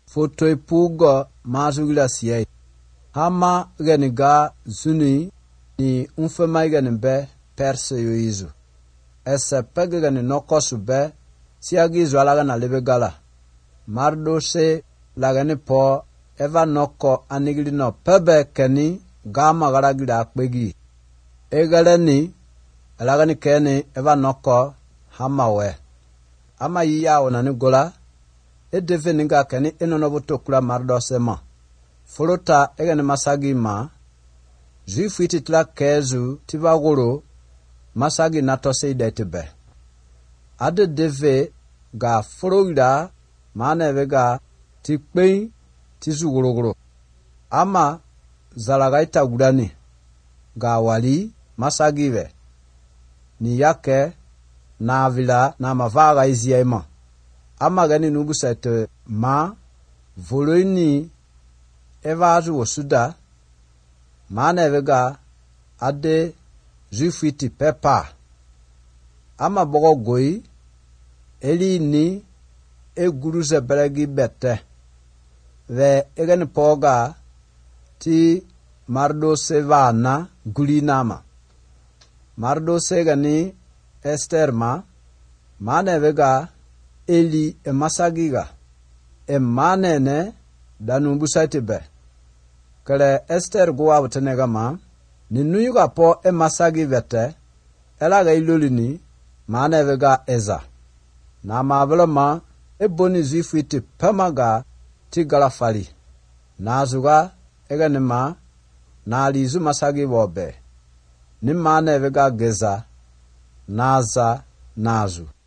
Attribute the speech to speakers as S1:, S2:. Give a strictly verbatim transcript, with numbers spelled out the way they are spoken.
S1: Foto pugo mazugila siye. Hama ganiga zuni ni unfema gani be perse yoizu. Ese pege gani nokosu be siagi zwalaga na lebe gala. Mardo se lagani po eva noko anigili no pebe keni gama garagila akpegi. Egale ni lagani keni eva noko hamawe. Ama yiyawo nani gola. Edeve ninga keni enonobo tokula mardo sema. Folota egani masagi ma. Juifu iti tila kezu tiba goro. Masagi natose idetebe. Ade deve ga foroida maneve ga tikpei tisu goro goro. Ama zalagaita gudani. Ga wali masagi ve. Ni yake na avila na mavaga izi ya ima. Ama gani nubu sete ma voloini eva azu wosuda mana evega ade zufiti pepa. Ama bogo goi eli ni eguruze belegi bete ve egani poga ti mardo sevana gulinama. Mardo segani esterma mana evega eli e masagiga e manene danu busaiti be. Kale Esther guwa butenega ma ni nuyuga po e masagi vete elaga ilolini manevega eza. Na mavelo ma e boni zifu iti pemaga ti galafali. Na azuga ega nima na alizu masagi wobe. Ni manevega geza naza nazu.